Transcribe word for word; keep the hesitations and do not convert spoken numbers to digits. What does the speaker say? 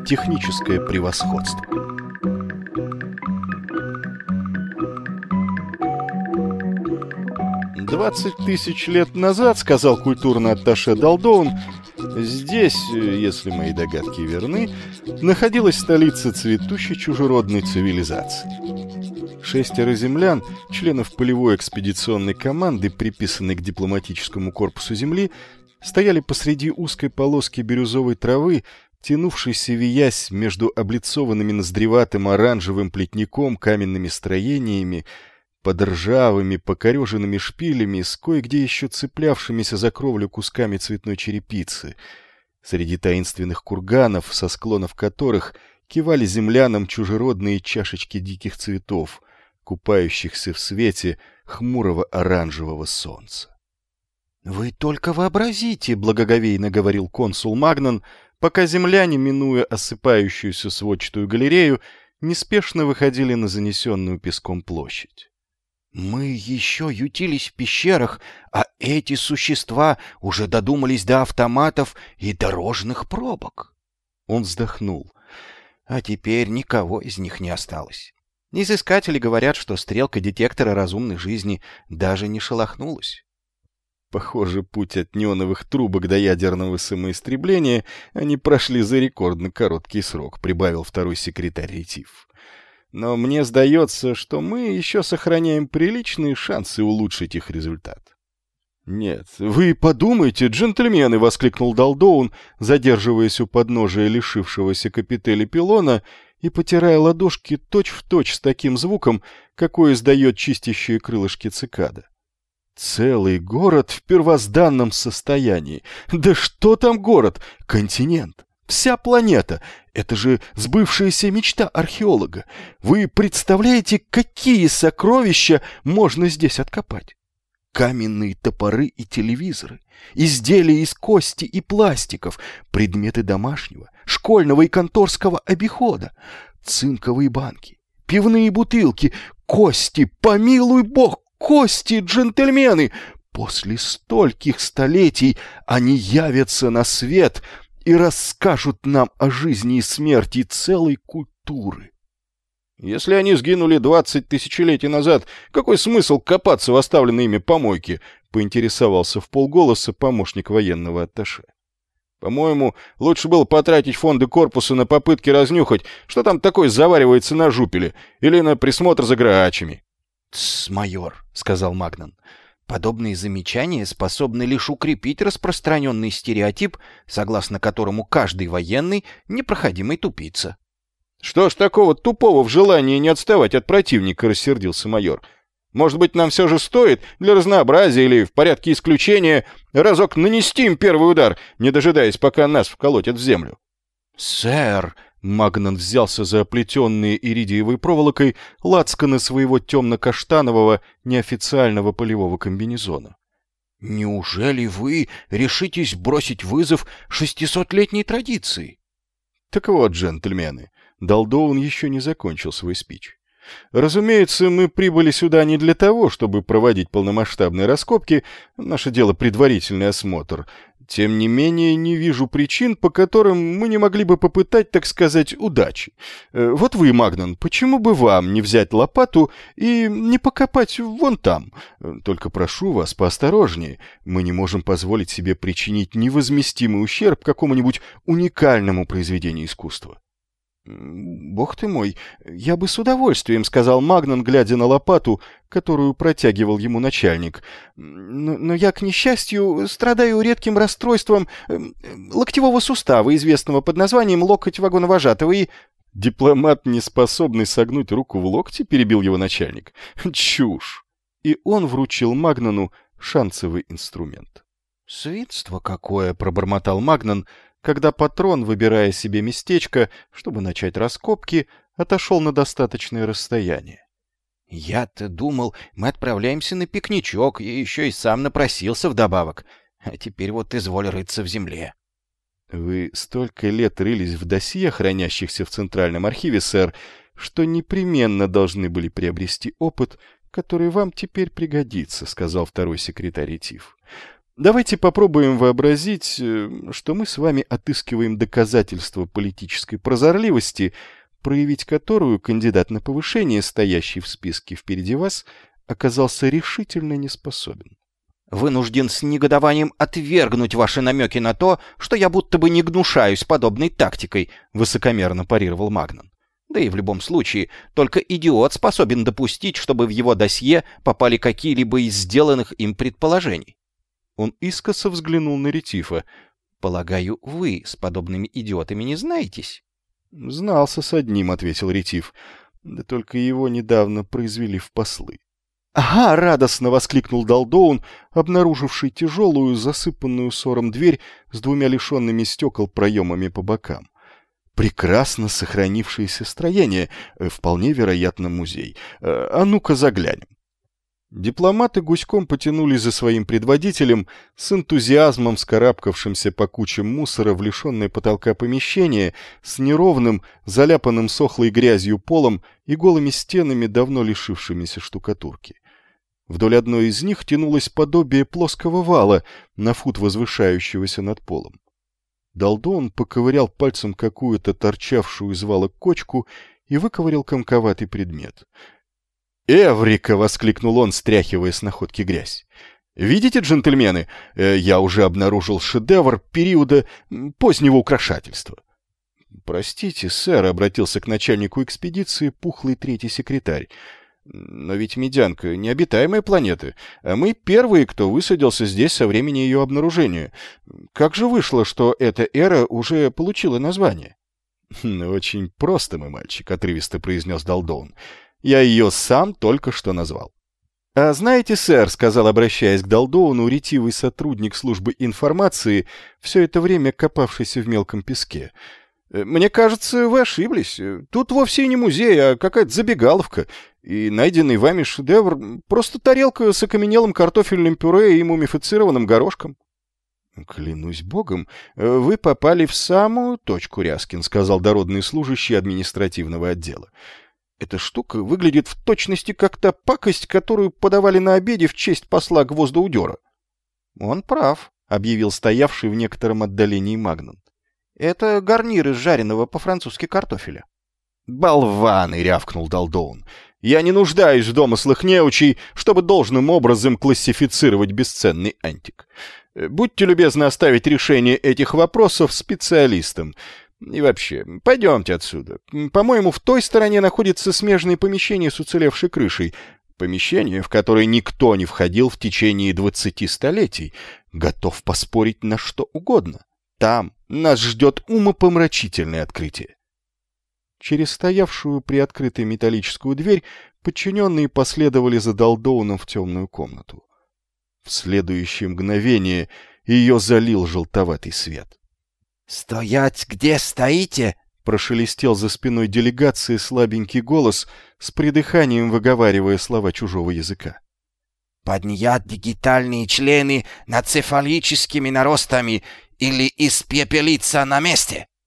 техническое превосходство. «Двадцать тысяч лет назад, — сказал культурный атташе Далдоун, — здесь, если мои догадки верны, находилась столица цветущей чужеродной цивилизации. Шестеро землян, членов полевой экспедиционной команды, приписанной к дипломатическому корпусу Земли, стояли посреди узкой полоски бирюзовой травы, тянувшейся виясь между облицованными ноздреватым оранжевым плетником каменными строениями, под ржавыми, покореженными шпилями, с кое-где еще цеплявшимися за кровлю кусками цветной черепицы, среди таинственных курганов, со склонов которых кивали землянам чужеродные чашечки диких цветов, купающихся в свете хмурого оранжевого солнца. «Вы только вообразите, — благоговейно говорил консул Магнан, пока земляне, минуя осыпающуюся сводчатую галерею, неспешно выходили на занесенную песком площадь. Мы еще ютились в пещерах, а эти существа уже додумались до автоматов и дорожных пробок». Он вздохнул. «А теперь никого из них не осталось. Изыскатели говорят, что стрелка детектора разумной жизни даже не шелохнулась». Похоже, путь от неоновых трубок до ядерного самоистребления они прошли за рекордно короткий срок, прибавил второй секретарь Ретив. Но мне сдается, что мы еще сохраняем приличные шансы улучшить их результат. «Нет, вы подумайте, джентльмены!» — воскликнул Далдоун, задерживаясь у подножия лишившегося капителя пилона и потирая ладошки точь-в-точь с таким звуком, какой издает чистящие крылышки цикада. «Целый город в первозданном состоянии! Да что там город? Континент! Вся планета! Это же сбывшаяся мечта археолога! Вы представляете, какие сокровища можно здесь откопать? Каменные топоры и телевизоры, изделия из кости и пластиков, предметы домашнего, школьного и конторского обихода, цинковые банки, пивные бутылки, кости, помилуй бог, кости, джентльмены! После стольких столетий они явятся на свет и расскажут нам о жизни и смерти целой культуры». «Если они сгинули двадцать тысячелетий назад, какой смысл копаться в оставленной ими помойке?» — поинтересовался вполголоса помощник военного атташе. «По-моему, лучше было потратить фонды корпуса на попытки разнюхать, что там такое заваривается на жупеле, или на присмотр за грачами». «Тсс, майор», — сказал Магнан. «Подобные замечания способны лишь укрепить распространенный стереотип, согласно которому каждый военный — непроходимый тупица». «Что ж такого тупого в желании не отставать от противника?» — рассердился майор. «Может быть, нам все же стоит для разнообразия или в порядке исключения разок нанести им первый удар, не дожидаясь, пока нас вколотят в землю?» «Сэр!» — Магнан взялся за оплетенные иридиевой проволокой лацканы своего темно-каштанового неофициального полевого комбинезона. «Неужели вы решитесь бросить вызов шестисотлетней традиции?» «Так вот, джентльмены», Далдоун еще не закончил свой спич. «Разумеется, мы прибыли сюда не для того, чтобы проводить полномасштабные раскопки, наше дело предварительный осмотр. Тем не менее, не вижу причин, по которым мы не могли бы попытать, так сказать, удачи. Вот вы, Магнан, почему бы вам не взять лопату и не покопать вон там? Только прошу вас поосторожнее, мы не можем позволить себе причинить невозместимый ущерб какому-нибудь уникальному произведению искусства». «Бог ты мой, я бы с удовольствием», — сказал Магнан, глядя на лопату, которую протягивал ему начальник. «Но, но я, к несчастью, страдаю редким расстройством э, локтевого сустава, известного под названием локоть вагоновожатого, и...» «Дипломат, не способный согнуть руку в локте?» — перебил его начальник. «Чушь!» И он вручил Магнану шансовый инструмент. «Свинство какое!» — пробормотал Магнан, когда патрон, выбирая себе местечко, чтобы начать раскопки, отошел на достаточное расстояние. «Я-то думал, мы отправляемся на пикничок, и еще и сам напросился вдобавок. А теперь вот изволь рыться в земле». «Вы столько лет рылись в досье, хранящихся в Центральном архиве, сэр, что непременно должны были приобрести опыт, который вам теперь пригодится», — сказал второй секретарь Ретив. Давайте попробуем вообразить, что мы с вами отыскиваем доказательства политической прозорливости, проявить которую кандидат на повышение, стоящий в списке впереди вас, оказался решительно не способен. Вынужден с негодованием отвергнуть ваши намеки на то, что я будто бы не гнушаюсь подобной тактикой, высокомерно парировал Магнан. Да и в любом случае, только идиот способен допустить, чтобы в его досье попали какие-либо из сделанных им предположений. Он искоса взглянул на Ретифа. «Полагаю, вы с подобными идиотами не знаетесь?» «Знался с одним», — ответил Ретиф. «Да только его недавно произвели в послы». «Ага!» — радостно воскликнул Далдоун, обнаруживший тяжелую, засыпанную сором дверь с двумя лишенными стекол проемами по бокам. «Прекрасно сохранившееся строение, вполне вероятно, музей. А ну-ка заглянем». Дипломаты гуськом потянулись за своим предводителем, с энтузиазмом вскарабкавшимся по кучам мусора в лишенное потолка помещение, с неровным, заляпанным сохлой грязью полом и голыми стенами, давно лишившимися штукатурки. Вдоль одной из них тянулось подобие плоского вала, на фут возвышающегося над полом. Далдоун поковырял пальцем какую-то торчавшую из вала кочку и выковырял комковатый предмет. «Эврика!» — воскликнул он, стряхивая с находки грязь. «Видите, джентльмены, я уже обнаружил шедевр периода позднего украшательства». «Простите, сэр», — обратился к начальнику экспедиции пухлый третий секретарь. «Но ведь Медянка — необитаемая планета, а мы первые, кто высадился здесь со времени ее обнаружения. Как же вышло, что эта эра уже получила название?» «Очень просто, мой мальчик», — отрывисто произнес Далдоун. «Я ее сам только что назвал». «А знаете, сэр», — сказал, обращаясь к Далдоуну, ретивый сотрудник службы информации, все это время копавшийся в мелком песке, «мне кажется, вы ошиблись. Тут вовсе не музей, а какая-то забегаловка, и найденный вами шедевр — просто тарелка с окаменелым картофельным пюре и мумифицированным горошком». «Клянусь богом, вы попали в самую точку, Ряскин», — сказал дородный служащий административного отдела. «Эта штука выглядит в точности как та пакость, которую подавали на обеде в честь посла Гвоздоудера». «Он прав», — объявил стоявший в некотором отдалении Магнан. «Это гарнир из жареного по-французски картофеля». «Болваны!» — рявкнул Далдоун. «Я не нуждаюсь в домыслах неучей, чтобы должным образом классифицировать бесценный антик. Будьте любезны оставить решение этих вопросов специалистам. И вообще, пойдемте отсюда. По-моему, в той стороне находится смежное помещение с уцелевшей крышей. Помещение, в которое никто не входил в течение двадцати столетий. Готов поспорить на что угодно. Там нас ждет умопомрачительное открытие». Через стоявшую приоткрытой металлическую дверь подчиненные последовали за Далдоуном в темную комнату. В следующее мгновение ее залил желтоватый свет. «Стоять, где стоите!» — прошелестел за спиной делегации слабенький голос, с придыханием выговаривая слова чужого языка. «Поднять дигитальные члены над цефалическими наростами или испепелиться на месте!»